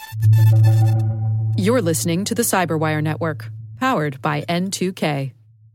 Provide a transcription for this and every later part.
You're listening to the Cyberwire Network, powered by N2K.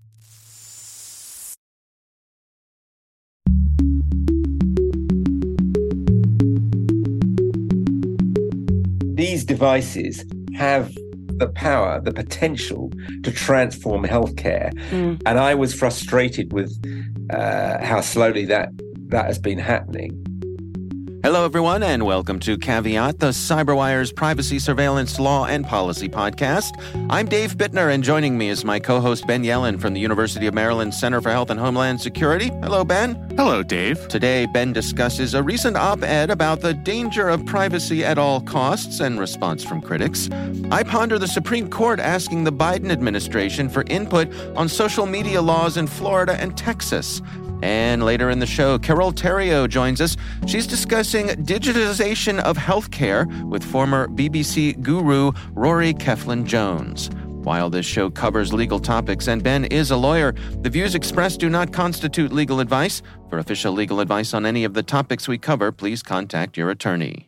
These devices have the power, the potential to transform healthcare. And I was frustrated with how slowly that has been happening. Hello, everyone, and welcome to Caveat, the CyberWire's privacy, surveillance, law, and policy podcast. I'm Dave Bittner, and joining me is my co-host Ben Yellen from the University of Maryland Center for Health and Homeland Security. Hello, Ben. Hello, Dave. Today, Ben discusses a recent op-ed about the danger of privacy at all costs and response from critics. I ponder the Supreme Court asking the Biden administration for input on social media laws in Florida and Texas. And later in the show, Carole Theriault joins us. She's discussing digitization of healthcare with former BBC guru Rory Cellan-Jones. While this show covers legal topics and Ben is a lawyer, the views expressed do not constitute legal advice. For official legal advice on any of the topics we cover, please contact your attorney.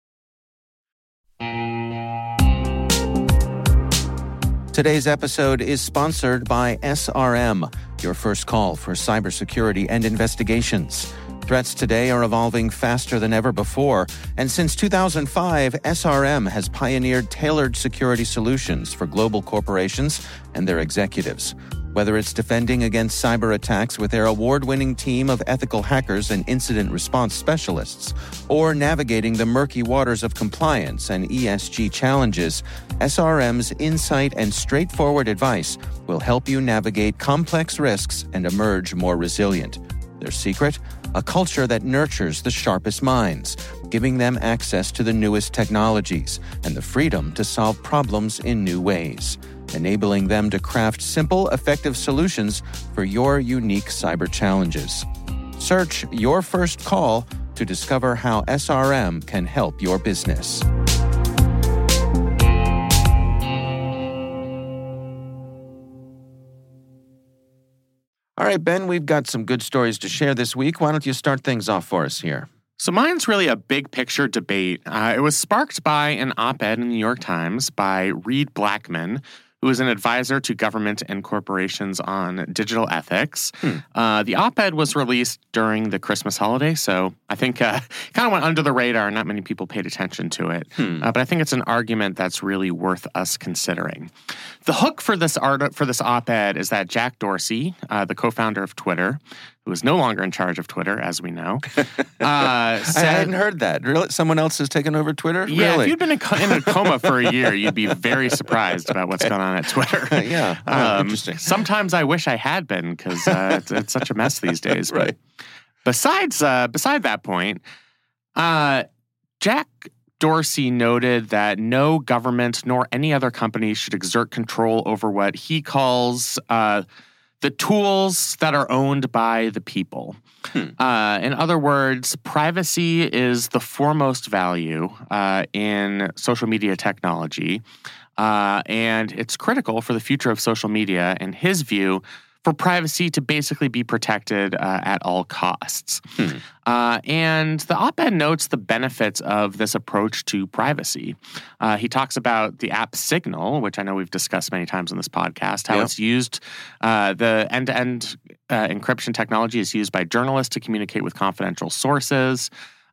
Today's episode is sponsored by SRM, your first call for cybersecurity and investigations. Threats today are evolving faster than ever before, and since 2005, SRM has pioneered tailored security solutions for global corporations and their executives. Whether it's defending against cyber attacks with their award-winning team of ethical hackers and incident response specialists, or navigating the murky waters of compliance and ESG challenges, SRM's insight and straightforward advice will help you navigate complex risks and emerge more resilient. Their secret? A culture that nurtures the sharpest minds, giving them access to the newest technologies and the freedom to solve problems in new ways, enabling them to craft simple, effective solutions for your unique cyber challenges. Search Your First Call to discover how SRM can help your business. All right, Ben, we've got some good stories to share this week. Why don't you start things off for us here? So mine's really a big picture debate. It was sparked by an op-ed in the New York Times by Reed Blackman, who is an advisor to government and corporations on digital ethics. The op-ed was released during the Christmas holiday, so I think kind of went under the radar. Not many people paid attention to it. But I think it's an argument that's really worth us considering. The hook for this op-ed is that Jack Dorsey, the co-founder of Twitter, who is no longer in charge of Twitter, as we know, said, I hadn't heard that. Really? Someone else has taken over Twitter? Yeah, really? If you'd been in a coma for a year, you'd be very surprised about what's going on at Twitter. Interesting. Sometimes I wish I had been, because it's such a mess these days. Right. But beside that point, Jack Dorsey noted that no government nor any other company should exert control over what he calls the tools that are owned by the people. In other words, privacy is the foremost value in social media technology, and it's critical for the future of social media, in his view, for privacy to basically be protected at all costs. And the op-ed notes the benefits of this approach to privacy. He talks about the app Signal, which I know we've discussed many times on this podcast, how it's used, the end-to-end encryption technology is used by journalists to communicate with confidential sources.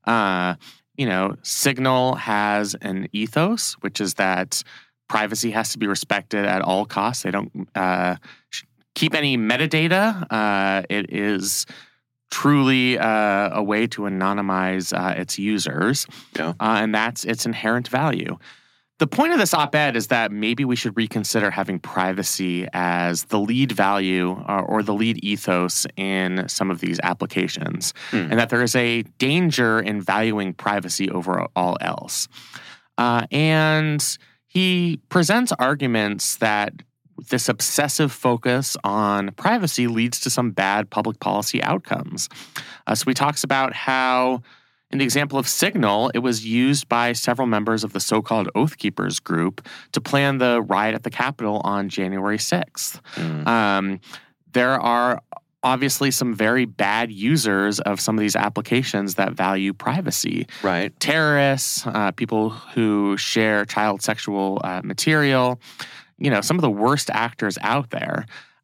Signal has an ethos, which is that privacy has to be respected at all costs. They don't keep any metadata. It is truly a way to anonymize its users, and that's its inherent value. The point of this op-ed is that maybe we should reconsider having privacy as the lead value or the lead ethos in some of these applications, and that there is a danger in valuing privacy over all else. And he presents arguments that this obsessive focus on privacy leads to some bad public policy outcomes. So he talks about how, in the example of Signal, it was used by several members of the so-called Oath Keepers group to plan the riot at the Capitol on January 6th. There are obviously some very bad users of some of these applications that value privacy. Right. Terrorists, people who share child sexual material, some of the worst actors out there.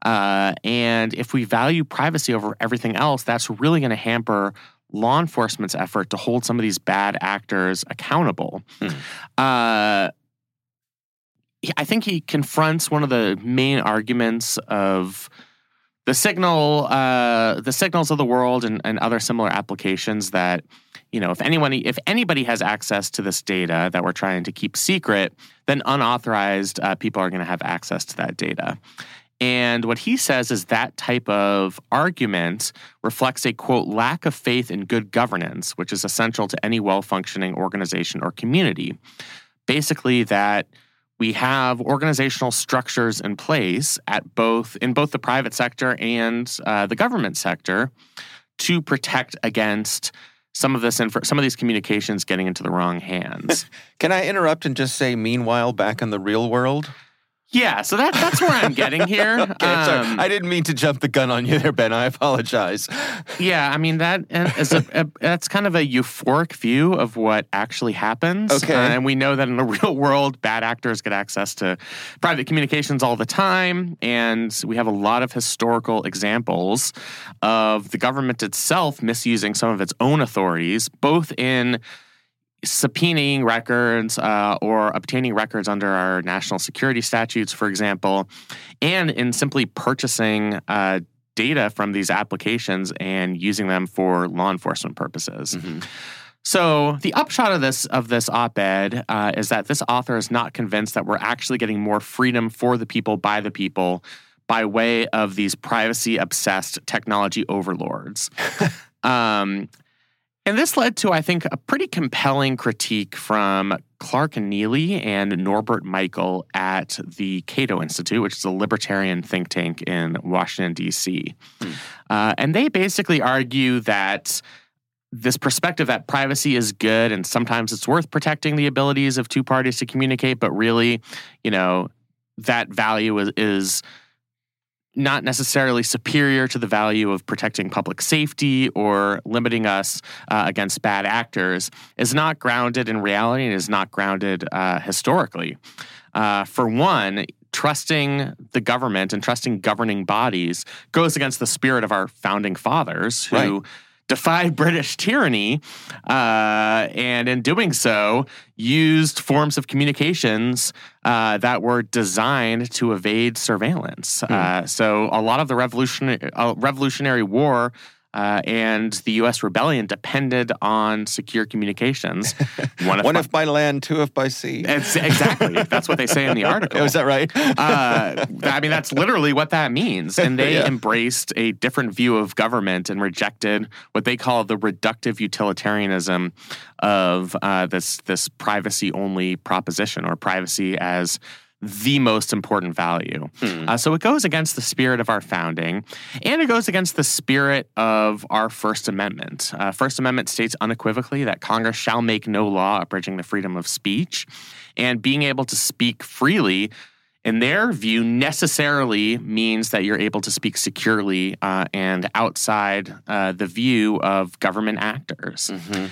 And if we value privacy over everything else, that's really going to hamper law enforcement's effort to hold some of these bad actors accountable. I think he confronts one of the main arguments of the signals of the world and other similar applications that, if anybody has access to this data that we're trying to keep secret, then unauthorized people are going to have access to that data. And what he says is that type of argument reflects a, quote, lack of faith in good governance, which is essential to any well-functioning organization or community. Basically, that we have organizational structures in place in both the private sector and the government sector to protect against some of these communications getting into the wrong hands. Can I interrupt and just say, meanwhile, back in the real world? Yeah, so that's where I'm getting here. Okay, sorry. I didn't mean to jump the gun on you there, Ben. I apologize. Yeah, I mean, that's kind of a euphoric view of what actually happens. Okay. And we know that in the real world, bad actors get access to private communications all the time. And we have a lot of historical examples of the government itself misusing some of its own authorities, both in subpoenaing records or obtaining records under our national security statutes, for example, and in simply purchasing data from these applications and using them for law enforcement purposes. Mm-hmm. So the upshot of this op-ed is that this author is not convinced that we're actually getting more freedom for the people by way of these privacy-obsessed technology overlords. And this led to, I think, a pretty compelling critique from Clark Neily and Norbert Michael at the Cato Institute, which is a libertarian think tank in Washington, D.C. And they basically argue that this perspective that privacy is good and sometimes it's worth protecting the abilities of two parties to communicate, but really, that value is not necessarily superior to the value of protecting public safety or limiting us against bad actors, is not grounded in reality and is not grounded historically. For one, trusting the government and trusting governing bodies goes against the spirit of our founding fathers who defied British tyranny, and in doing so, used forms of communications that were designed to evade surveillance. So a lot of the Revolutionary War and the U.S. rebellion depended on secure communications. One if by land, two if by sea. Exactly. That's what they say in the article. Oh, is that right? I mean, that's literally what that means. And they embraced a different view of government and rejected what they call the reductive utilitarianism of this privacy-only proposition, or privacy as the most important value. So it goes against the spirit of our founding, and it goes against the spirit of our First Amendment. First Amendment states unequivocally that Congress shall make no law abridging the freedom of speech, and being able to speak freely, in their view, necessarily means that you're able to speak securely and outside the view of government actors.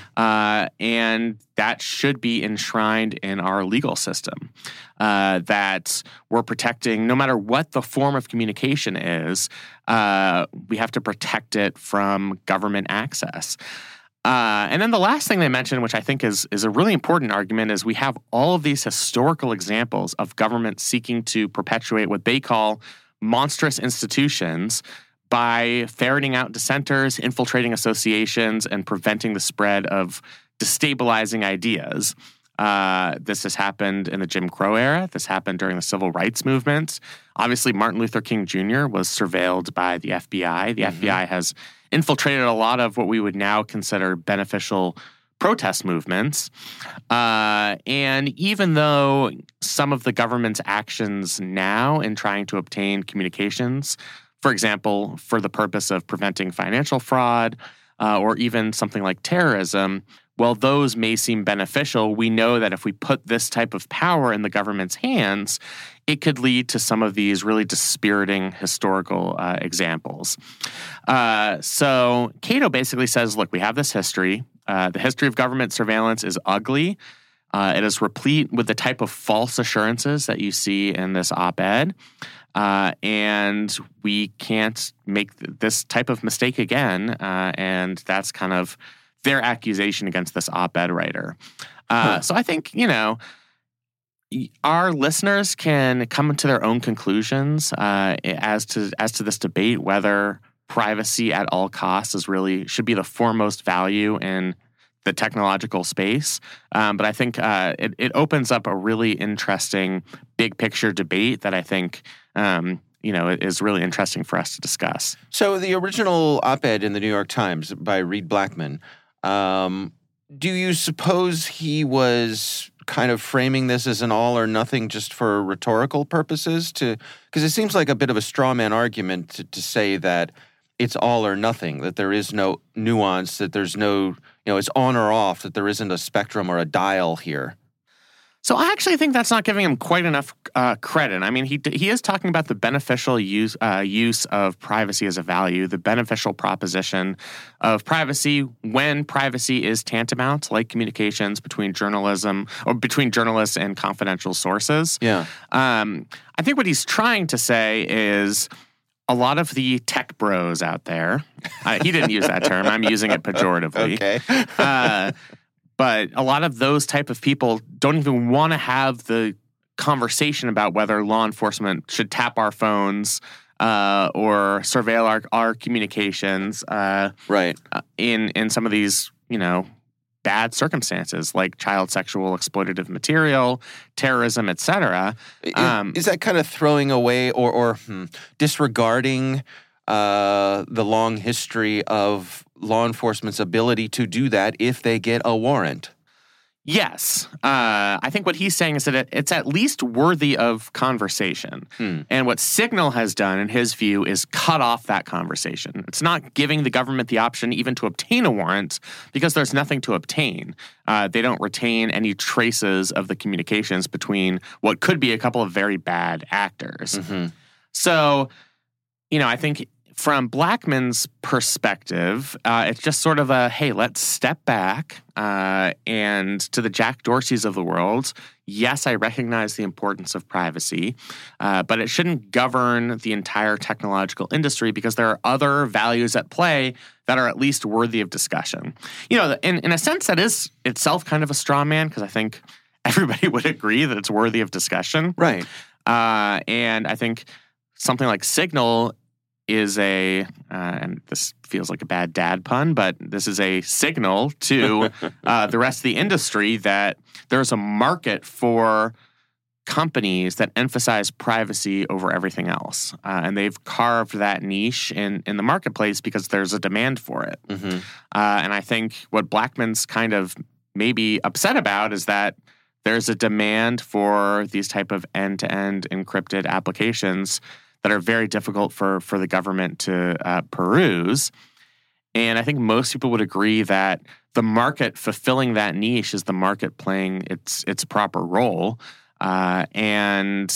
And that should be enshrined in our legal system, that we're protecting, no matter what the form of communication is, we have to protect it from government access. And then the last thing they mentioned, which I think is a really important argument, is we have all of these historical examples of government seeking to perpetuate what they call monstrous institutions by ferreting out dissenters, infiltrating associations, and preventing the spread of destabilizing ideas. This has happened in the Jim Crow era. This happened during the Civil Rights Movement. Obviously, Martin Luther King Jr. was surveilled by the FBI. The FBI has infiltrated a lot of what we would now consider beneficial protest movements. And even though some of the government's actions now in trying to obtain communications, for example, for the purpose of preventing financial fraud or even something like terrorism, while those may seem beneficial, we know that if we put this type of power in the government's hands, it could lead to some of these really dispiriting historical examples. So Cato basically says, look, we have this history. The history of government surveillance is ugly. It is replete with the type of false assurances that you see in this op-ed. And we can't make this type of mistake again. And that's kind of their accusation against this op-ed writer. So I think, our listeners can come to their own conclusions as to this debate, whether privacy at all costs should be the foremost value in the technological space. But I think it opens up a really interesting big picture debate that I think is really interesting for us to discuss. So the original op-ed in the New York Times by Reed Blackman, do you suppose he was kind of framing this as an all or nothing just for rhetorical purposes? Because it seems like a bit of a straw man argument to say that it's all or nothing, that there is no nuance, that there's no, it's on or off, that there isn't a spectrum or a dial here. So I actually think that's not giving him quite enough credit. I mean, he is talking about the beneficial use of privacy as a value, the beneficial proposition of privacy when privacy is tantamount, like communications between journalism or between journalists and confidential sources. Yeah. I think what he's trying to say is a lot of the tech bros out there. He didn't use that term. I'm using it pejoratively. Okay. But a lot of those type of people don't even want to have the conversation about whether law enforcement should tap our phones or surveil our communications. Right. In some of these, bad circumstances like child sexual exploitative material, terrorism, etc. Is that kind of throwing away or disregarding the long history of law enforcement's ability to do that if they get a warrant? Yes. I think what he's saying is that it's at least worthy of conversation. And what Signal has done, in his view, is cut off that conversation. It's not giving the government the option even to obtain a warrant because there's nothing to obtain. They don't retain any traces of the communications between what could be a couple of very bad actors. Mm-hmm. So, I think from Blackman's perspective, it's just sort of a, hey, let's step back and to the Jack Dorseys of the world, yes, I recognize the importance of privacy, but it shouldn't govern the entire technological industry because there are other values at play that are at least worthy of discussion. In a sense, that is itself kind of a straw man because I think everybody would agree that it's worthy of discussion. Right. And I think something like Signal is and this feels like a bad dad pun, but this is a signal to the rest of the industry that there's a market for companies that emphasize privacy over everything else. And they've carved that niche in the marketplace because there's a demand for it. Mm-hmm. And I think what Blackman's kind of maybe upset about is that there's a demand for these type of end-to-end encrypted applications that are very difficult for the government to peruse. And I think most people would agree that the market fulfilling that niche is the market playing its proper role. And,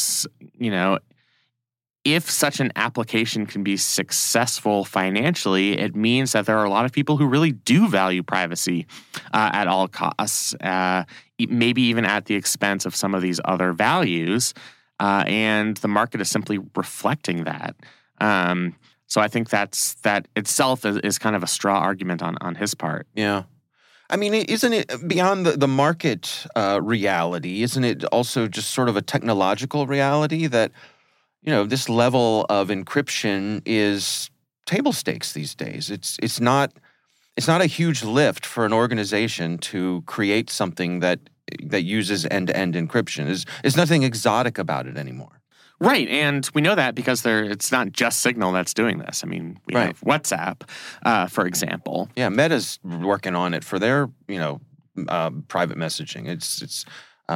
if such an application can be successful financially, it means that there are a lot of people who really do value privacy at all costs, maybe even at the expense of some of these other values. And the market is simply reflecting that. So I think that itself is kind of a straw argument on his part. Yeah. I mean, isn't it beyond the market reality, isn't it also just sort of a technological reality that, this level of encryption is table stakes these days? It's not a huge lift for an organization to create something that uses end-to-end encryption. There's nothing exotic about it anymore. Right, and we know that because it's not just Signal that's doing this. I mean, we have WhatsApp, for example. Yeah, Meta's working on it for their, private messaging. It's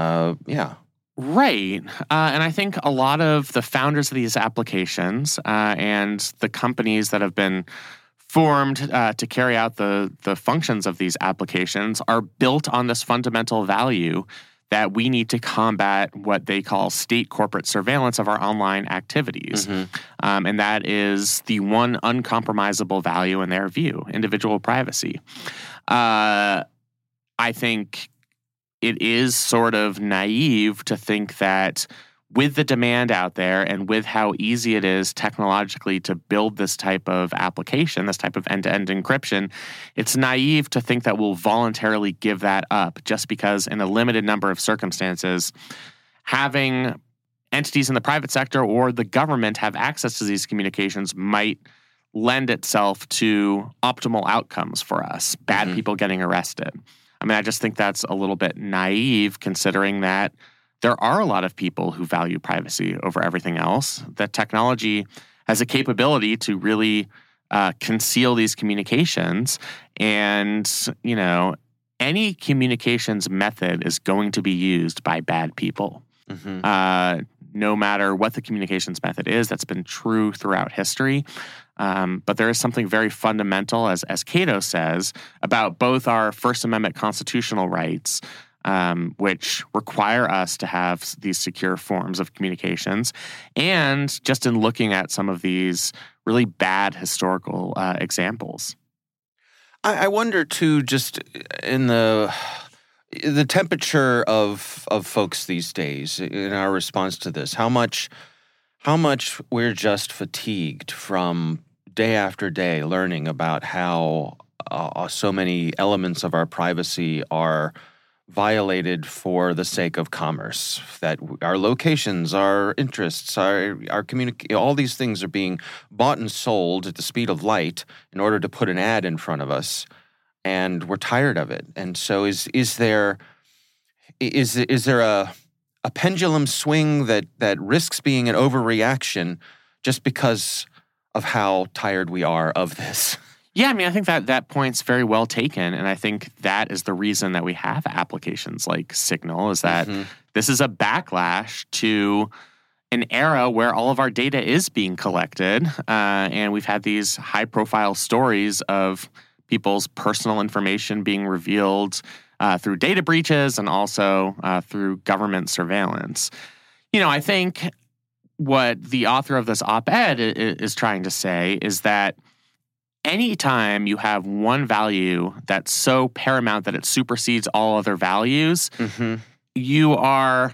Right, and I think a lot of the founders of these applications and the companies that have been formed to carry out the functions of these applications are built on this fundamental value that we need to combat what they call state corporate surveillance of our online activities. And that is the one uncompromisable value in their view, individual privacy. I think it is sort of naive to think that with the demand out there and with how easy it is technologically to build this type of application, this type of end-to-end encryption, it's naive to think that we'll voluntarily give that up just because in a limited number of circumstances, having entities in the private sector or the government have access to these communications might lend itself to optimal outcomes for us, bad people getting arrested. I mean, I just think that's a little bit naive considering that there are a lot of people who value privacy over everything else. That technology has a capability to really conceal these communications. And, you know, any communications method is going to be used by bad people. No matter what the communications method is, that's been true throughout history. But there is something very fundamental, as Cato says, about both our First Amendment constitutional rights, which require us to have these secure forms of communications. And just in looking at some of these really bad historical examples. I wonder, too, just in the temperature of folks these days, in our response to this, how much we're just fatigued from day after day learning about how so many elements of our privacy are violated for the sake of commerce, that our locations, our interests, our all these things are being bought and sold at the speed of light in order to put an ad in front of us, and we're tired of it. And so is there a pendulum swing that risks being an overreaction just because of how tired we are of this? Yeah, I mean, I think that point's very well taken, and I think that is the reason that we have applications like Signal, is that this is a backlash to an era where all of our data is being collected, and we've had these high-profile stories of people's personal information being revealed through data breaches and also through government surveillance. You know, I think what the author of this op-ed is trying to say is that anytime you have one value that's so paramount that it supersedes all other values, you are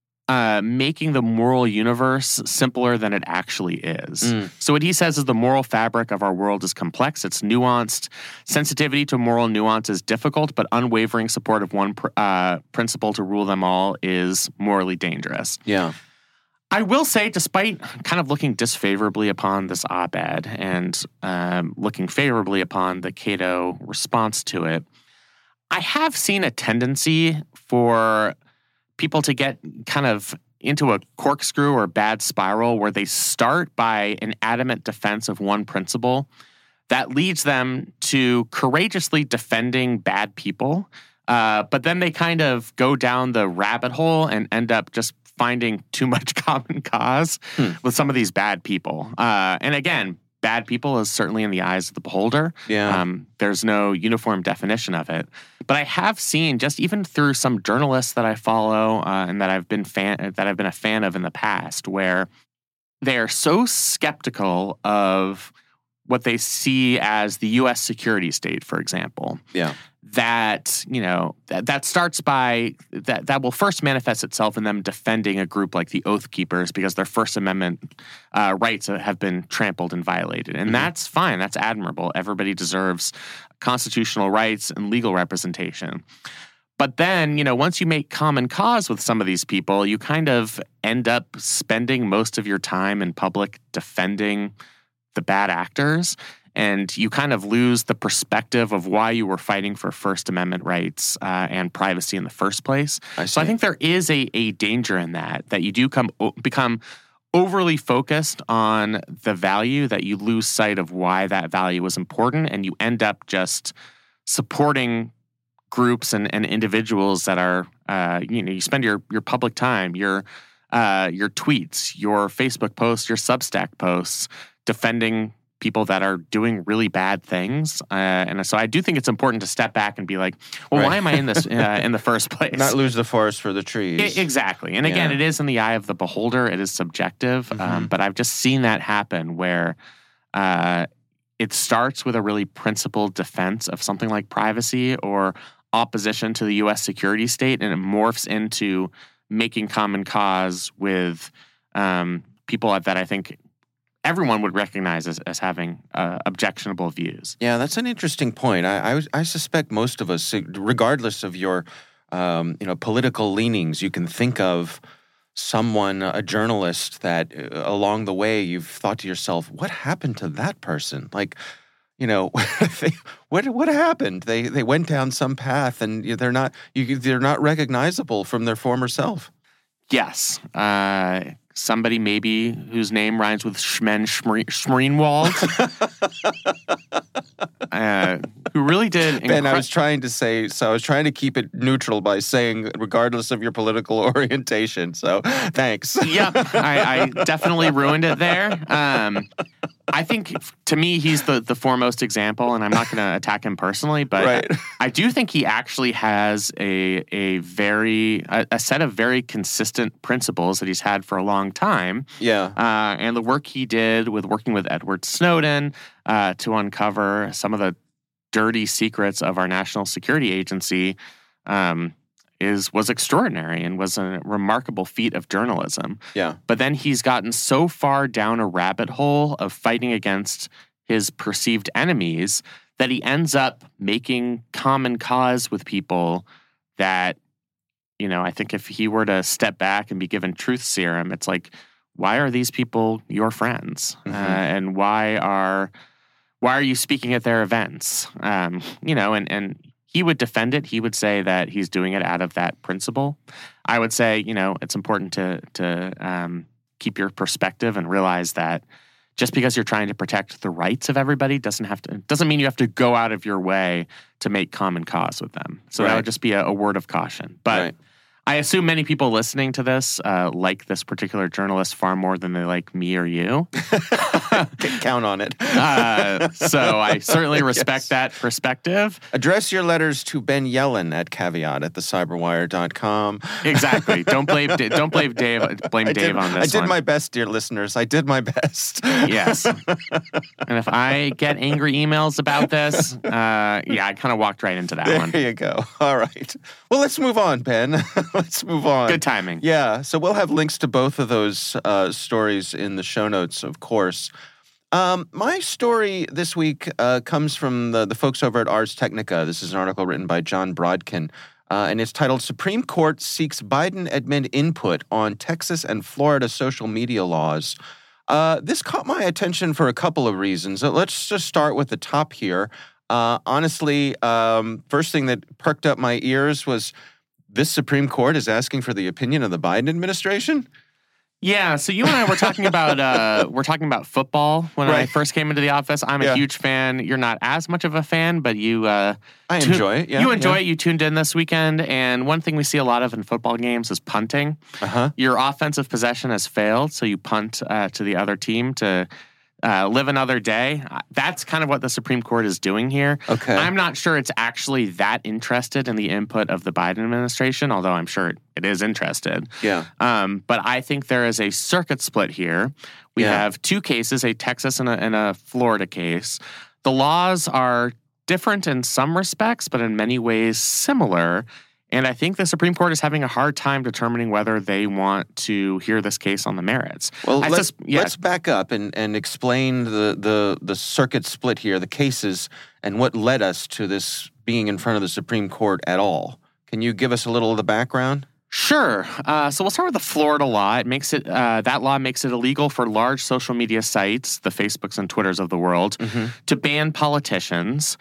making the moral universe simpler than it actually is. So what he says is the moral fabric of our world is complex, it's nuanced. Sensitivity to moral nuance is difficult, but unwavering support of one principle to rule them all is morally dangerous. Yeah. I will say, despite kind of looking disfavorably upon this op-ed and looking favorably upon the Cato response to it, I have seen a tendency for people to get kind of into a corkscrew or bad spiral where they start by an adamant defense of one principle that leads them to courageously defending bad people, but then they kind of go down the rabbit hole and end up just finding too much common cause with some of these bad people. And again, bad people is certainly in the eyes of the beholder. Yeah. There's no uniform definition of it. But I have seen, just even through some journalists that I follow and that I've been a fan of in the past, where they are so skeptical of what they see as the U.S. security state, for example. Yeah. That, you know, that starts by, that will first manifest itself in them defending a group like the Oath Keepers because their First Amendment rights have been trampled and violated. And that's fine. That's admirable. Everybody deserves constitutional rights and legal representation. But then, you know, once you make common cause with some of these people, you kind of end up spending most of your time in public defending the bad actors. And you kind of lose the perspective of why you were fighting for First Amendment rights and privacy in the first place. So I think there is a danger in that you do become overly focused on the value that you lose sight of why that value was important, and you end up just supporting groups and individuals that are, you spend your public time, your tweets, your Facebook posts, your Substack posts defending people that are doing really bad things. And so I do think it's important to step back and be like, well, Right. why am I in this in the first place? Not lose the forest for the trees. Exactly. And again, Yeah. it is in the eye of the beholder. It is subjective. But I've just seen that happen where it starts with a really principled defense of something like privacy or opposition to the U.S. security state, and it morphs into making common cause with people that I think everyone would recognize as having objectionable views. Yeah, that's an interesting point. I suspect most of us, regardless of your political leanings, you can think of someone, a journalist, that along the way you've thought to yourself, what happened to that person? Like, what happened? They went down some path and they're not recognizable from their former self. Yes. Somebody maybe whose name rhymes with Schmen Schmreenwald, who really did. Ben, I was trying to keep it neutral by saying regardless of your political orientation. So thanks. Yep, I definitely ruined it there. I think, to me, he's the foremost example, and I'm not going to attack him personally, but Right. I do think he actually has a set of very consistent principles that he's had for a long time. Yeah. And the work he did with working with Edward Snowden to uncover some of the dirty secrets of our national security agency was extraordinary and was a remarkable feat of journalism. Yeah. But then he's gotten so far down a rabbit hole of fighting against his perceived enemies that he ends up making common cause with people that, I think if he were to step back and be given truth serum, it's like, why are these people your friends? Mm-hmm. And why are you speaking at their events? And he would defend it. He would say that he's doing it out of that principle. I would say, it's important to keep your perspective and realize that just because you're trying to protect the rights of everybody doesn't mean you have to go out of your way to make common cause with them. So that would just be a word of caution. But Right. I assume many people listening to this like this particular journalist far more than they like me or you. Count on it. So I certainly respect that perspective. Address your letters to Ben Yellen at caveat@thecyberwire.com. Exactly. Don't blame Dave. Blame Dave on this I did one. my best, dear listeners. I did my best. Yes. And if I get angry emails about this, I kind of walked right into that one. There you go. All right. Well, let's move on, Ben. Let's move on. Good timing. Yeah. So we'll have links to both of those stories in the show notes, of course. My story this week comes from the folks over at Ars Technica. This is an article written by John Brodkin, and it's titled Supreme Court Seeks Biden Admin Input on Texas and Florida Social Media Laws. This caught my attention for a couple of reasons. Let's just start with the top here. Honestly, first thing that perked up my ears was this Supreme Court is asking for the opinion of the Biden administration? Yeah, so you and I were talking about football when I first came into the office. I'm a huge fan. You're not as much of a fan, but you I enjoy it. Yeah, you enjoy it. You tuned in this weekend, and one thing we see a lot of in football games is punting. Your offensive possession has failed, so you punt to the other team to live another day. That's kind of what the Supreme Court is doing here. Okay. I'm not sure it's actually that interested in the input of the Biden administration, although I'm sure it is interested. Yeah. But I think there is a circuit split here. We have two cases, a Texas and a Florida case. The laws are different in some respects, but in many ways similar. And I think the Supreme Court is having a hard time determining whether they want to hear this case on the merits. Well, let's back up and explain the circuit split here, the cases, and what led us to this being in front of the Supreme Court at all. Can you give us a little of the background? Sure. So we'll start with the Florida law. It makes it that law makes it illegal for large social media sites, the Facebooks and Twitters of the world, to ban politicians.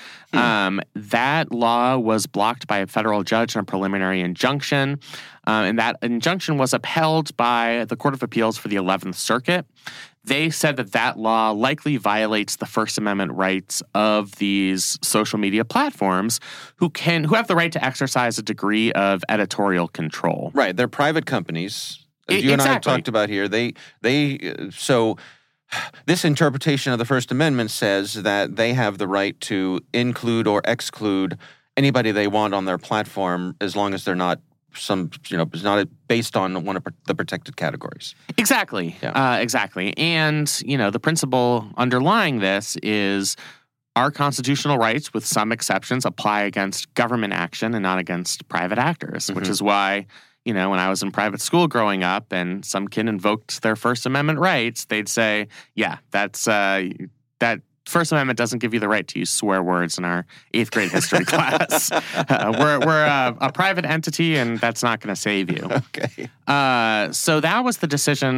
That law was blocked by a federal judge in a preliminary injunction, and that injunction was upheld by the Court of Appeals for the 11th Circuit. They said that law likely violates the First Amendment rights of these social media platforms who have the right to exercise a degree of editorial control. Right. They're private companies. As you and I have talked about here, so This interpretation of the First Amendment says that they have the right to include or exclude anybody they want on their platform as long as they're not it's not based on one of the protected categories. Exactly. Yeah. Exactly. And, the principle underlying this is our constitutional rights, with some exceptions, apply against government action and not against private actors, which is why, when I was in private school growing up and some kid invoked their First Amendment rights, they'd say, yeah, that's that First Amendment doesn't give you the right to use swear words in our 8th grade history class. We're a private entity, and that's not going to save you. Okay. So that was the decision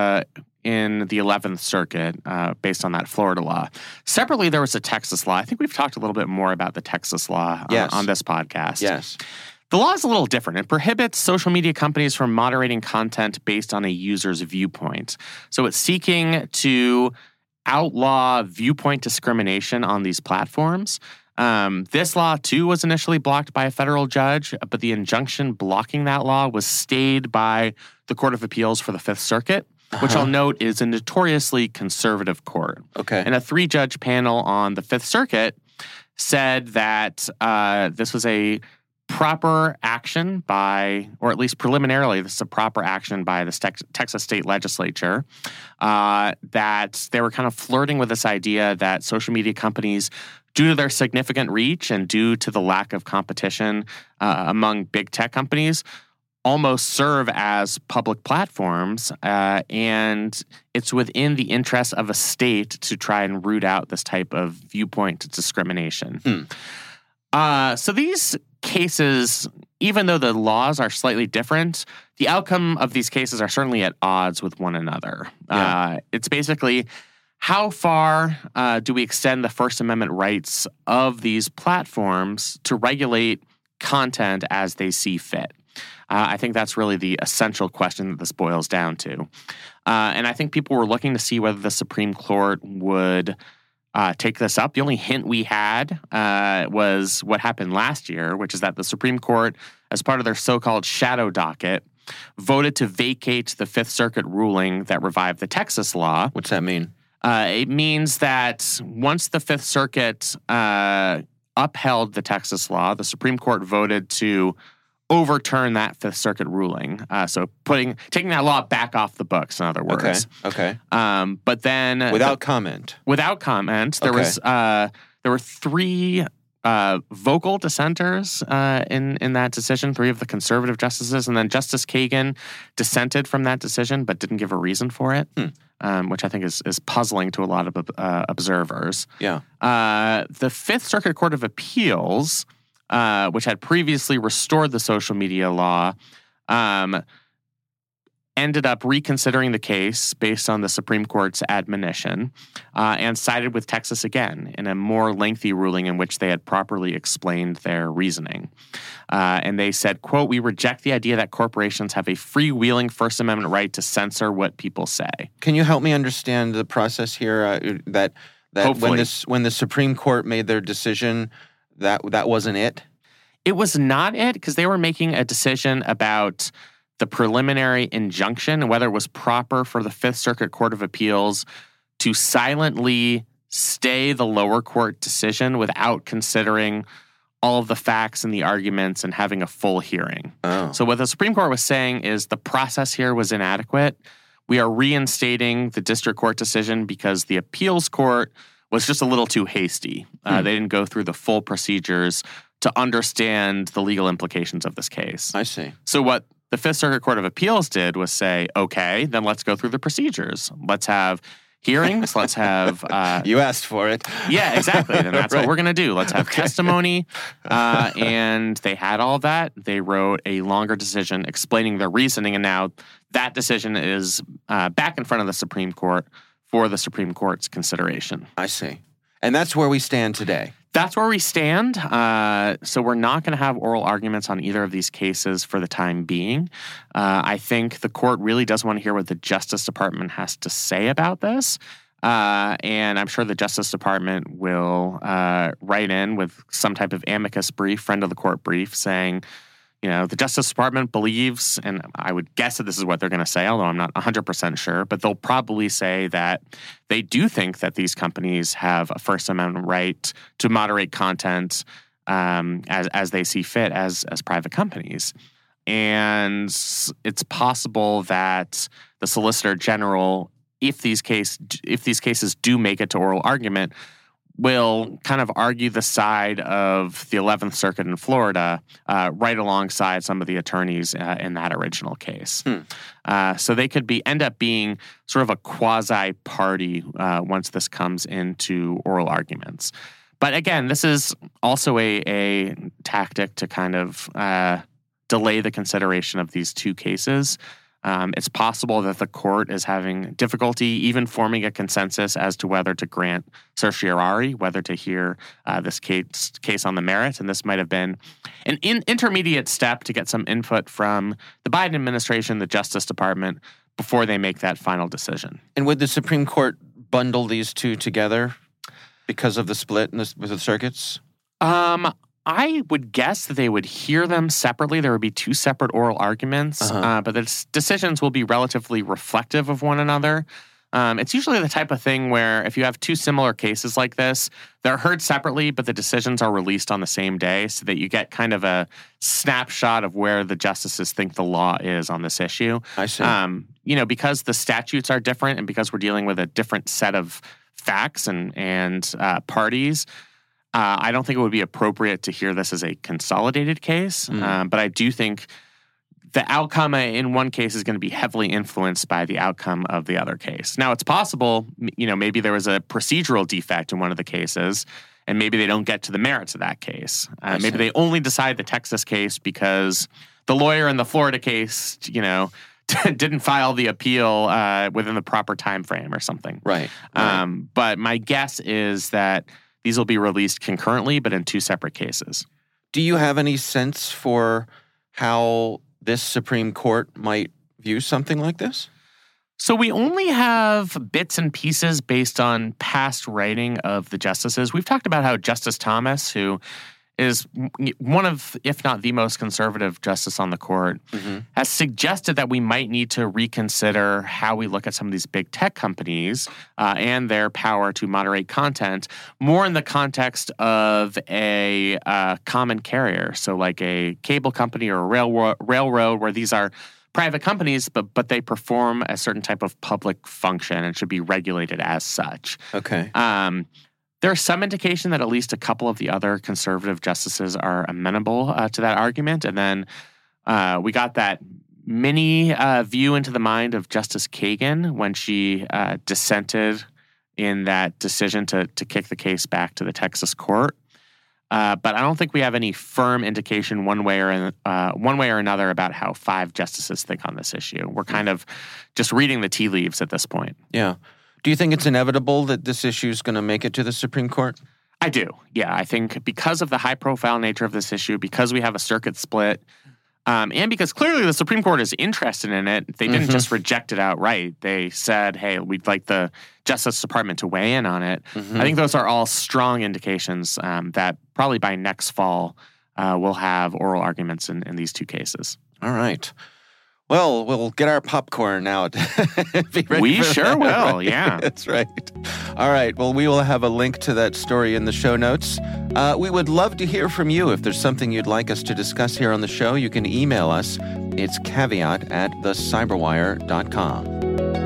in the 11th Circuit based on that Florida law. Separately, there was a Texas law. I think we've talked a little bit more about the Texas law on this podcast. Yes. The law is a little different. It prohibits social media companies from moderating content based on a user's viewpoint. So it's seeking to outlaw viewpoint discrimination on these platforms. This law, too, was initially blocked by a federal judge, but the injunction blocking that law was stayed by the Court of Appeals for the Fifth Circuit, which I'll note is a notoriously conservative court. Okay. And a 3-judge panel on the Fifth Circuit said that this was a proper action by, or at least preliminarily, this is a proper action by the Texas state legislature, that they were kind of flirting with this idea that social media companies, due to their significant reach and due to the lack of competition among big tech companies, almost serve as public platforms, and it's within the interest of a state to try and root out this type of viewpoint discrimination. So these cases, even though the laws are slightly different, the outcome of these cases are certainly at odds with one another. Yeah. It's basically, how far do we extend the First Amendment rights of these platforms to regulate content as they see fit? I think that's really the essential question that this boils down to. And I think people were looking to see whether the Supreme Court would take this up. The only hint we had was what happened last year, which is that the Supreme Court, as part of their so-called shadow docket, voted to vacate the Fifth Circuit ruling that revived the Texas law. What's that mean? It means that once the Fifth Circuit upheld the Texas law, the Supreme Court voted to overturn that Fifth Circuit ruling. So taking that law back off the books, in other words. Okay. But then Without comment, there were 3 vocal dissenters in that decision, 3 of the conservative justices, and then Justice Kagan dissented from that decision but didn't give a reason for it, which I think is puzzling to a lot of observers. Yeah. The Fifth Circuit Court of Appeals, which had previously restored the social media law, ended up reconsidering the case based on the Supreme Court's admonition and sided with Texas again in a more lengthy ruling in which they had properly explained their reasoning. And they said, quote, "We reject the idea that corporations have a freewheeling First Amendment right to censor what people say." Can you help me understand the process here? That Hopefully. when the Supreme Court made their decision, that wasn't it? It was not it, because they were making a decision about the preliminary injunction and whether it was proper for the Fifth Circuit Court of Appeals to silently stay the lower court decision without considering all of the facts and the arguments and having a full hearing. Oh. So what the Supreme Court was saying is the process here was inadequate. We are reinstating the district court decision because the appeals court was just a little too hasty. They didn't go through the full procedures to understand the legal implications of this case. I see. So what the Fifth Circuit Court of Appeals did was say, okay, then let's go through the procedures. Let's have hearings. Let's have... you asked for it. Yeah, exactly. And that's Right. what we're going to do. Let's have testimony. And they had all of that. They wrote a longer decision explaining their reasoning. And now that decision is back in front of the Supreme Court for the Supreme Court's consideration. I see. And that's where we stand today. That's where we stand. So we're not going to have oral arguments on either of these cases for the time being. I think the court really does want to hear what the Justice Department has to say about this. And I'm sure the Justice Department will write in with some type of amicus brief, friend of the court brief, saying, The Justice Department believes, and I would guess that this is what they're going to say, although I'm not 100% sure, but they'll probably say that they do think that these companies have a First Amendment right to moderate content as they see fit as private companies. And it's possible that the Solicitor General, if these cases do make it to oral argument, will kind of argue the side of the 11th Circuit in Florida right alongside some of the attorneys in that original case. So they could end up being sort of a quasi-party once this comes into oral arguments. But again, this is also a tactic to kind of delay the consideration of these two cases. It's possible that the court is having difficulty even forming a consensus as to whether to grant certiorari, whether to hear this case on the merits. And this might have been an intermediate step to get some input from the Biden administration, the Justice Department, before they make that final decision. And would the Supreme Court bundle these two together because of the split with the circuits? I would guess that they would hear them separately. There would be two separate oral arguments, but the decisions will be relatively reflective of one another. It's usually the type of thing where if you have two similar cases like this, they're heard separately, but the decisions are released on the same day so that you get kind of a snapshot of where the justices think the law is on this issue. I see. Because the statutes are different and because we're dealing with a different set of facts and parties, I don't think it would be appropriate to hear this as a consolidated case, but I do think the outcome in one case is going to be heavily influenced by the outcome of the other case. Now, it's possible, maybe there was a procedural defect in one of the cases, and maybe they don't get to the merits of that case. Maybe they only decide the Texas case because the lawyer in the Florida case, didn't file the appeal within the proper time frame or something. Right. But my guess is that these will be released concurrently, but in two separate cases. Do you have any sense for how this Supreme Court might view something like this? So we only have bits and pieces based on past writing of the justices. We've talked about how Justice Thomas, who is one of, if not the most conservative justice on the court, has suggested that we might need to reconsider how we look at some of these big tech companies and their power to moderate content more in the context of a common carrier. So like a cable company or a railroad where these are private companies, but they perform a certain type of public function and should be regulated as such. Okay. There's some indication that at least a couple of the other conservative justices are amenable to that argument. And then we got that mini view into the mind of Justice Kagan when she dissented in that decision to kick the case back to the Texas court. But I don't think we have any firm indication one way or another about how 5 justices think on this issue. We're kind of just reading the tea leaves at this point. Yeah. Do you think it's inevitable that this issue is going to make it to the Supreme Court? I do. Yeah, I think because of the high-profile nature of this issue, because we have a circuit split, and because clearly the Supreme Court is interested in it, they didn't just reject it outright. They said, hey, we'd like the Justice Department to weigh in on it. I think those are all strong indications that probably by next fall we'll have oral arguments in these two cases. All right. Well, we'll get our popcorn out. We sure will, yeah. That's right. All right. Well, we will have a link to that story in the show notes. We would love to hear from you. If there's something you'd like us to discuss here on the show, you can email us. It's caveat@thecyberwire.com.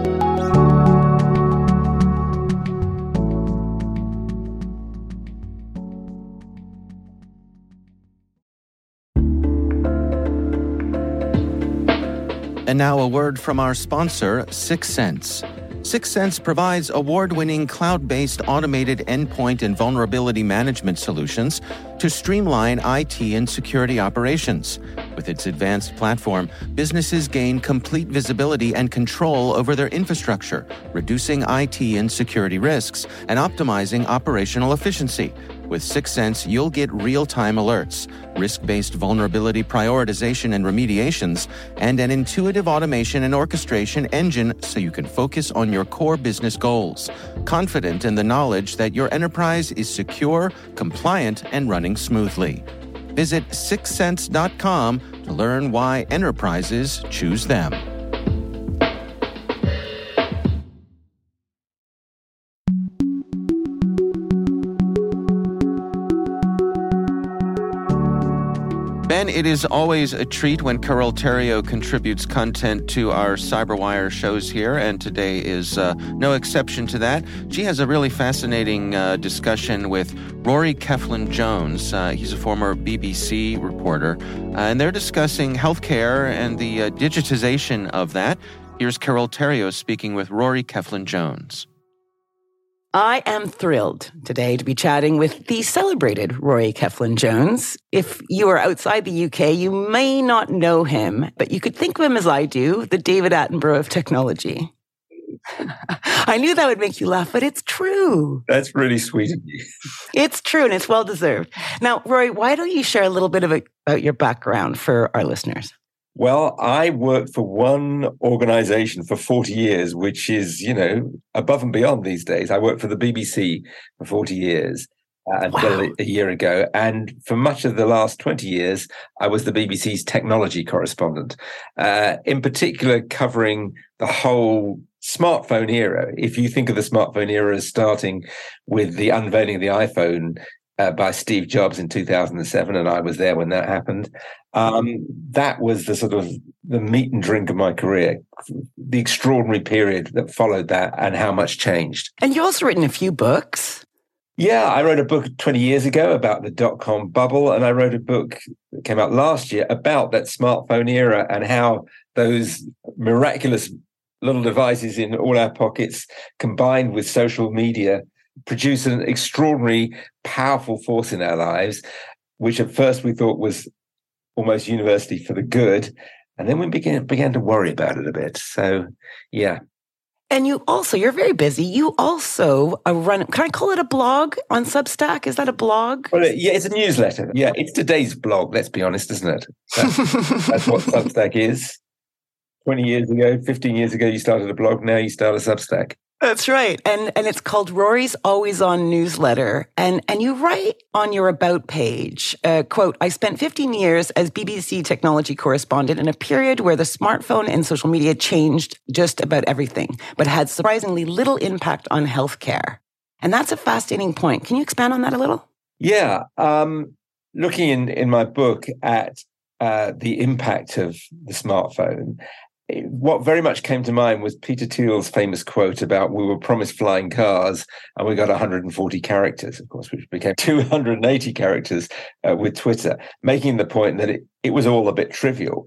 And now a word from our sponsor, 6sense. 6sense provides award-winning cloud-based automated endpoint and vulnerability management solutions to streamline IT and security operations. With its advanced platform, businesses gain complete visibility and control over their infrastructure, reducing IT and security risks and optimizing operational efficiency. With 6sense, you'll get real-time alerts, risk-based vulnerability prioritization and remediations, and an intuitive automation and orchestration engine so you can focus on your core business goals, confident in the knowledge that your enterprise is secure, compliant, and running smoothly. Visit 6sense.com to learn why enterprises choose them. Ben, it is always a treat when Carole Theriault contributes content to our CyberWire shows here, and today is no exception to that. She has a really fascinating discussion with Rory Cellan-Jones. He's a former BBC reporter, and they're discussing healthcare and the digitization of that. Here's Carole Theriault speaking with Rory Cellan-Jones. I am thrilled today to be chatting with the celebrated Rory Cellan-Jones. If you are outside the UK, you may not know him, but you could think of him as I do, the David Attenborough of technology. I knew that would make you laugh, but it's true. That's really sweet of you. It's true, and it's well-deserved. Now, Rory, why don't you share a little bit about your background for our listeners? Well, I worked for one organization for 40 years, which is, above and beyond these days. I worked for the BBC for 40 years until a year ago. And for much of the last 20 years, I was the BBC's technology correspondent, in particular covering the whole smartphone era. If you think of the smartphone era as starting with the unveiling of the iPhone by Steve Jobs in 2007, and I was there when that happened. That was the sort of the meat and drink of my career, the extraordinary period that followed that and how much changed. And you've also written a few books. Yeah, I wrote a book 20 years ago about the dot-com bubble, and I wrote a book that came out last year about that smartphone era and how those miraculous little devices in all our pockets combined with social media produce an extraordinary, powerful force in our lives, which at first we thought was almost universally for the good. And then we began to worry about it a bit. So, yeah. And you're very busy. You also run, can I call it a blog on Substack? Is that a blog? Well, yeah, it's a newsletter. Yeah, it's today's blog, let's be honest, isn't it? That's what Substack is. 20 years ago, 15 years ago, you started a blog. Now you start a Substack. That's right. And it's called Rory's Always On Newsletter. And you write on your About page, quote, I spent 15 years as BBC technology correspondent in a period where the smartphone and social media changed just about everything, but had surprisingly little impact on healthcare. And that's a fascinating point. Can you expand on that a little? Yeah. Looking in my book at the impact of the smartphone, what very much came to mind was Peter Thiel's famous quote about we were promised flying cars and we got 140 characters, of course, which became 280 characters with Twitter, making the point that it was all a bit trivial.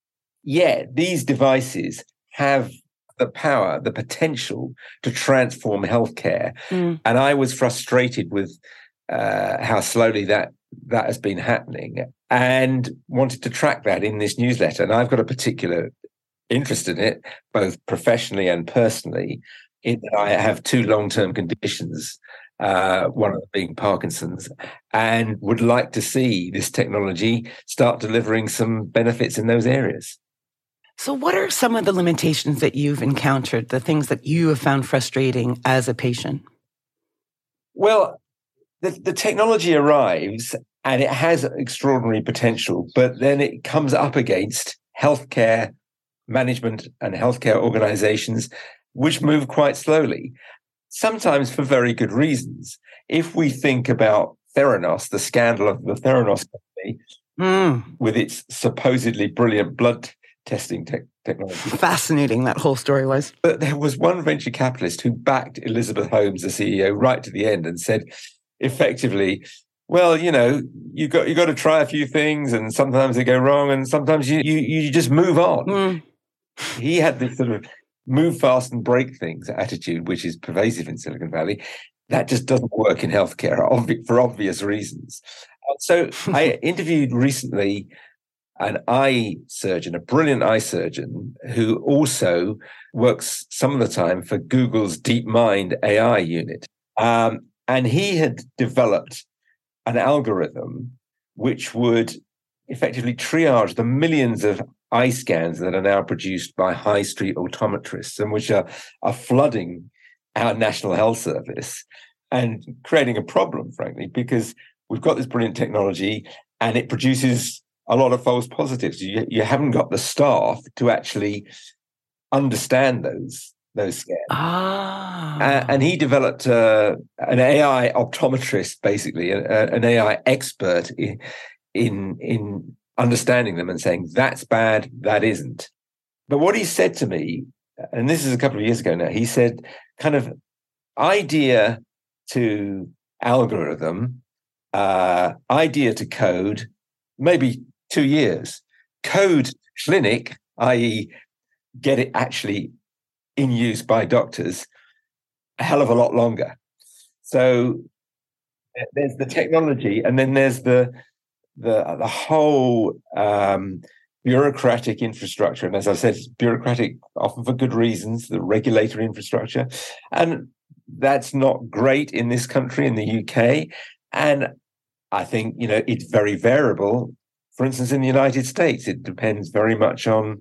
Yet these devices have the power, the potential to transform healthcare. And I was frustrated with how slowly that has been happening and wanted to track that in this newsletter. And I've got a particular interest in it, both professionally and personally, in that I have two long-term conditions, one of them being Parkinson's, and would like to see this technology start delivering some benefits in those areas. So what are some of the limitations that you've encountered, the things that you have found frustrating as a patient? Well, the technology arrives and it has extraordinary potential, but then it comes up against healthcare management and healthcare organizations, which move quite slowly, sometimes for very good reasons. If we think about Theranos, the scandal of the Theranos company, with its supposedly brilliant blood testing technology. Fascinating, that whole story was. But there was one venture capitalist who backed Elizabeth Holmes, the CEO, right to the end and said, effectively, well, you got to try a few things and sometimes they go wrong and sometimes you just move on. He had this sort of move fast and break things attitude, which is pervasive in Silicon Valley. That just doesn't work in healthcare for obvious reasons. So I interviewed recently an eye surgeon, a brilliant eye surgeon, who also works some of the time for Google's DeepMind AI unit. And he had developed an algorithm which would effectively triage the millions of eye scans that are now produced by high street optometrists and which are flooding our National Health Service and creating a problem, frankly, because we've got this brilliant technology and it produces a lot of false positives. You haven't got the staff to actually understand those scans. And he developed an AI optometrist, basically, an AI expert in understanding them and saying, that's bad, that isn't. But what he said to me, and this is a couple of years ago now, he said kind of idea to algorithm, idea to code, maybe 2 years. Code clinic, i.e. get it actually in use by doctors, a hell of a lot longer. So there's the technology, and then there's the whole bureaucratic infrastructure. And as I said, it's bureaucratic often for good reasons, the regulatory infrastructure. And that's not great in this country, in the UK. And I think, it's very variable. For instance, in the United States, it depends very much on,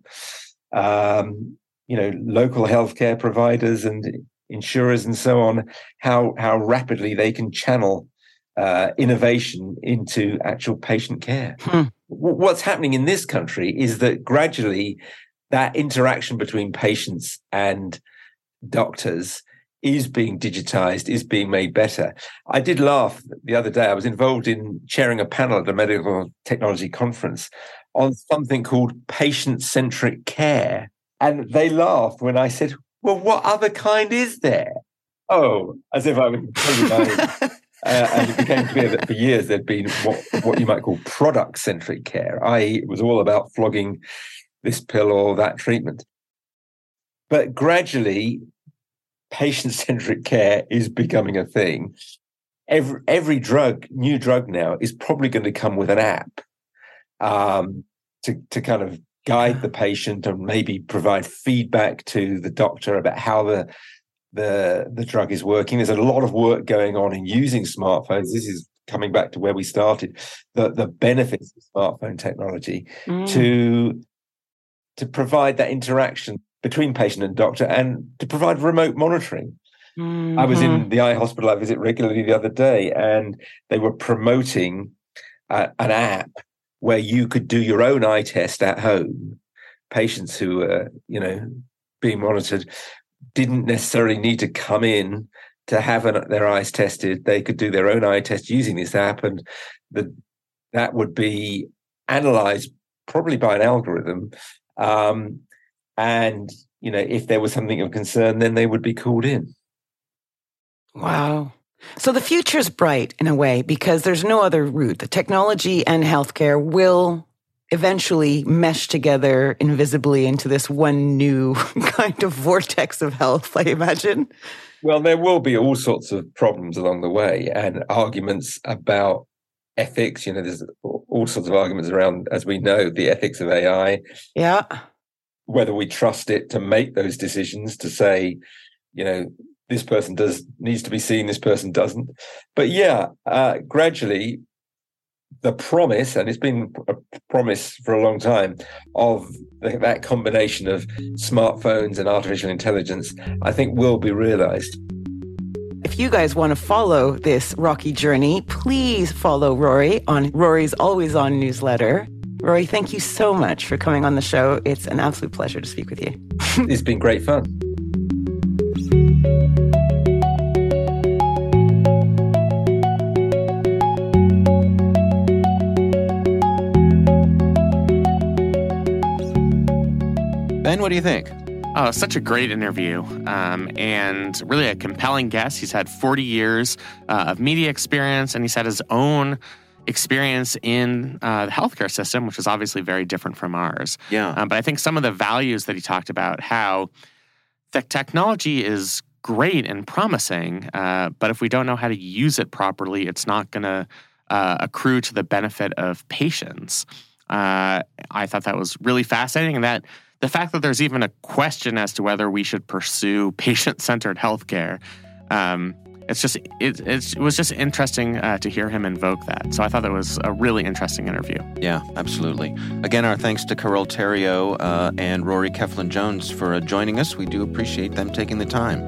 local healthcare providers and insurers and so on, how rapidly they can channel innovation into actual patient care. What's happening in this country is that gradually that interaction between patients and doctors is being digitized, is being made better. I did laugh the other day. I was involved in chairing a panel at a medical technology conference on something called patient-centric care. And they laughed when I said, well, what other kind is there? Oh, as if I was totally naive. And it became clear that for years there'd been what you might call product-centric care, i.e. it was all about flogging this pill or that treatment. But gradually, patient-centric care is becoming a thing. Every new drug now is probably going to come with an app to kind of guide the patient and maybe provide feedback to the doctor about how the drug is working. There's a lot of work going on in using smartphones. This is coming back to where we started, the benefits of smartphone technology to provide that interaction between patient and doctor and to provide remote monitoring. Mm-hmm. I was in the eye hospital I visit regularly the other day, and they were promoting an app where you could do your own eye test at home. Patients who were, being monitored didn't necessarily need to come in to have their eyes tested. They could do their own eye test using this app, and that would be analyzed probably by an algorithm. And, if there was something of concern, then they would be called in. Wow. So the future's bright in a way because there's no other route. The technology and healthcare will eventually mesh together invisibly into this one new kind of vortex of health, I imagine. Well, there will be all sorts of problems along the way and arguments about ethics. There's all sorts of arguments around, as we know, the ethics of AI. Yeah. Whether we trust it to make those decisions, to say, this person needs to be seen, this person doesn't. But gradually, the promise, and it's been a promise for a long time, of that combination of smartphones and artificial intelligence, I think will be realized. If you guys want to follow this rocky journey, please follow Rory on Rory's Always On newsletter. Rory, thank you so much for coming on the show. It's an absolute pleasure to speak with you. It's been great fun. Ben, what do you think? Oh, such a great interview and really a compelling guest. He's had 40 years of media experience, and he's had his own experience in the healthcare system, which is obviously very different from ours. Yeah. But I think some of the values that he talked about, how the technology is great and promising, but if we don't know how to use it properly, it's not going to accrue to the benefit of patients. I thought that was really fascinating, and that the fact that there's even a question as to whether we should pursue patient-centered healthcare, it was just interesting to hear him invoke that. So I thought that was a really interesting interview. Yeah, absolutely. Again, our thanks to Carole Theriault and Rory Cellan-Jones for joining us. We do appreciate them taking the time.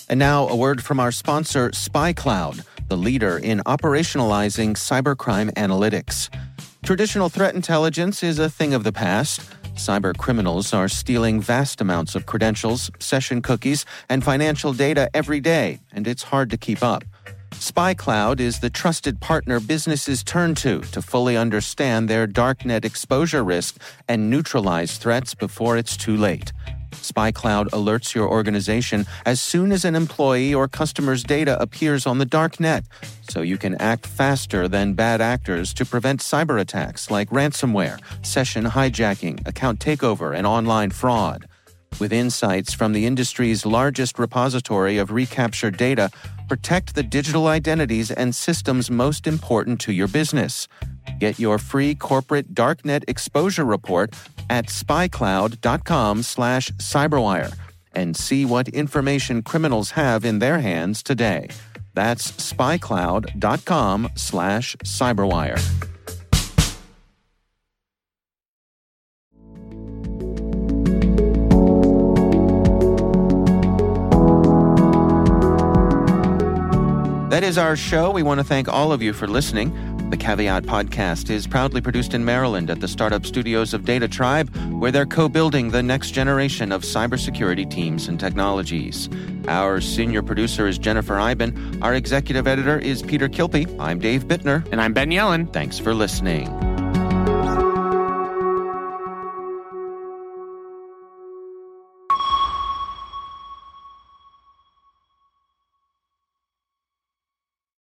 And now, a word from our sponsor, SpyCloud, the leader in operationalizing cybercrime analytics. Traditional threat intelligence is a thing of the past. Cyber criminals are stealing vast amounts of credentials, session cookies, and financial data every day, and it's hard to keep up. SpyCloud is the trusted partner businesses turn to fully understand their darknet exposure risk and neutralize threats before it's too late. SpyCloud alerts your organization as soon as an employee or customer's data appears on the darknet, so you can act faster than bad actors to prevent cyber attacks like ransomware, session hijacking, account takeover, and online fraud. With insights from the industry's largest repository of recaptured data, protect the digital identities and systems most important to your business. Get your free corporate darknet exposure report at spycloud.com/cyberwire and see what information criminals have in their hands today. That's spycloud.com/cyberwire. That is our show. We want to thank all of you for listening. The Caveat podcast is proudly produced in Maryland at the startup studios of Data Tribe, where they're co-building the next generation of cybersecurity teams and technologies. Our senior producer is Jennifer Eiben. Our executive editor is Peter Kilpie. I'm Dave Bittner. And I'm Ben Yellen. Thanks for listening.